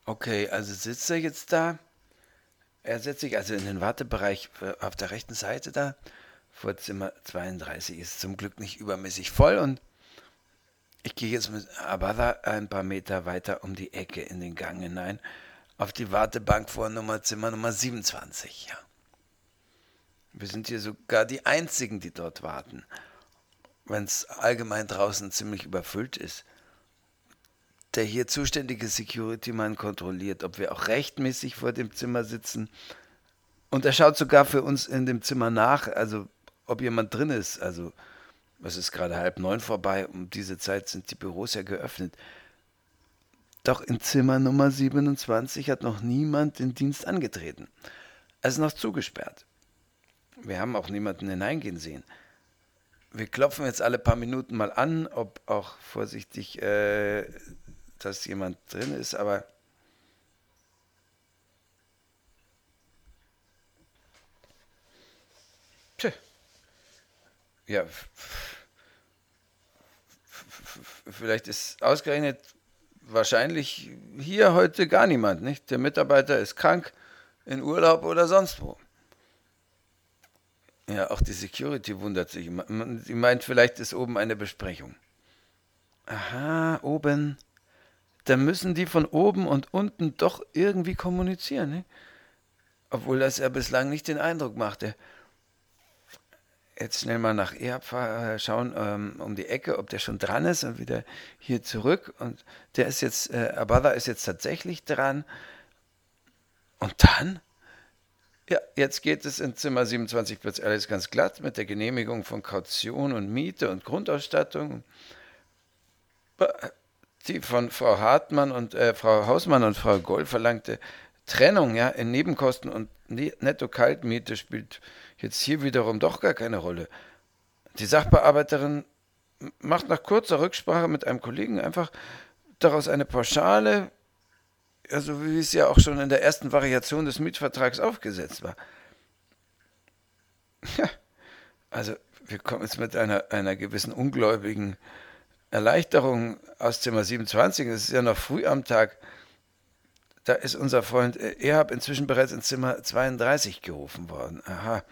Okay, also sitzt er jetzt da. Er setzt sich also in den Wartebereich auf der rechten Seite da. Vor Zimmer 32 ist zum Glück nicht übermäßig voll und ich gehe jetzt mit Abada ein paar Meter weiter um die Ecke in den Gang hinein auf die Wartebank vor Zimmer Nummer 27. Ja. Wir sind hier sogar die Einzigen, die dort warten, wenn es allgemein draußen ziemlich überfüllt ist. Der hier zuständige Security-Mann kontrolliert, ob wir auch rechtmäßig vor dem Zimmer sitzen. Und er schaut sogar für uns in dem Zimmer nach, also ob jemand drin ist. Also es ist gerade 8:30 vorbei, um diese Zeit sind die Büros ja geöffnet. Doch in Zimmer Nummer 27 hat noch niemand den Dienst angetreten. Es ist noch zugesperrt. Wir haben auch niemanden hineingehen sehen. Wir klopfen jetzt alle paar Minuten mal an, ob auch vorsichtig, dass jemand drin ist, aber tja, ja, vielleicht ist ausgerechnet wahrscheinlich hier heute gar niemand, nicht? Der Mitarbeiter ist krank, in Urlaub oder sonst wo. Ja, auch die Security wundert sich. Sie meint, vielleicht ist oben eine Besprechung. Aha, oben. Da müssen die von oben und unten doch irgendwie kommunizieren, ne? Obwohl das ja bislang nicht den Eindruck machte. Jetzt schnell mal nach Erb schauen um die Ecke, ob der schon dran ist und wieder hier zurück. Und der ist jetzt, Abada ist jetzt tatsächlich dran. Und dann? Ja, jetzt geht es in Zimmer 27 plötzlich alles ganz glatt mit der Genehmigung von Kaution und Miete und Grundausstattung. Die von Frau Hartmann und Frau Hausmann und Frau Goll verlangte Trennung, ja, in Nebenkosten und Netto-Kaltmiete spielt jetzt hier wiederum doch gar keine Rolle. Die Sachbearbeiterin macht nach kurzer Rücksprache mit einem Kollegen einfach daraus eine Pauschale, also wie es ja auch schon in der ersten Variation des Mietvertrags aufgesetzt war. Ja, also wir kommen jetzt mit einer gewissen ungläubigen Erleichterung aus Zimmer 27. Es ist ja noch früh am Tag. Da ist unser Freund Erhab inzwischen bereits in Zimmer 32 gerufen worden. Aha.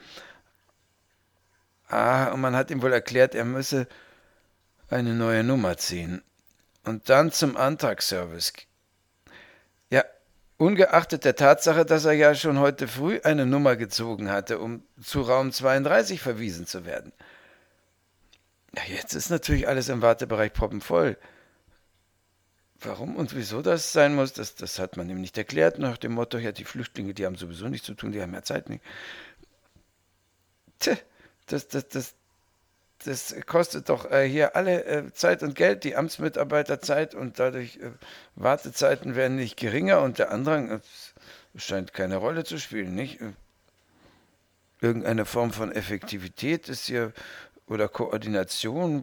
Ah, und man hat ihm wohl erklärt, er müsse eine neue Nummer ziehen. Und dann zum Antragsservice. Ja, ungeachtet der Tatsache, dass er ja schon heute früh eine Nummer gezogen hatte, um zu Raum 32 verwiesen zu werden. Ja, jetzt ist natürlich alles im Wartebereich proppenvoll. Warum und wieso das sein muss, das hat man ihm nicht erklärt, nach dem Motto, ja, die Flüchtlinge, die haben sowieso nichts zu tun, die haben ja Zeit nicht. Tja, das, das, das, das kostet doch hier alle Zeit und Geld, die Amtsmitarbeiter Zeit und dadurch Wartezeiten werden nicht geringer und der Andrang scheint keine Rolle zu spielen, nicht? Irgendeine Form von Effektivität ist hier oder Koordination.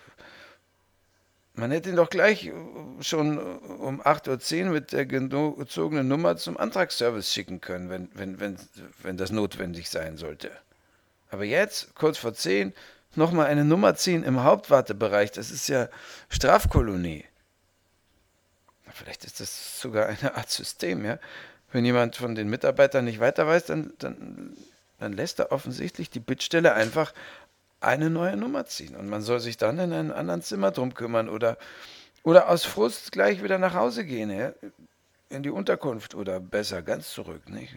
Man hätte ihn doch gleich schon um 8:10 Uhr mit der gezogenen Nummer zum Antragsservice schicken können, wenn das notwendig sein sollte. Aber jetzt, kurz vor 10, nochmal eine Nummer ziehen im Hauptwartebereich, das ist ja Strafkolonie. Vielleicht ist das sogar eine Art System, ja. Wenn jemand von den Mitarbeitern nicht weiter weiß, dann lässt er offensichtlich die Bittstelle einfach eine neue Nummer ziehen. Und man soll sich dann in einem anderen Zimmer drum kümmern oder aus Frust gleich wieder nach Hause gehen, ja? In die Unterkunft oder besser ganz zurück, nicht?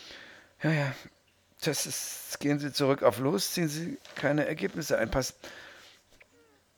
Ja, ja, das ist, gehen Sie zurück auf los, ziehen Sie keine Ergebnisse ein.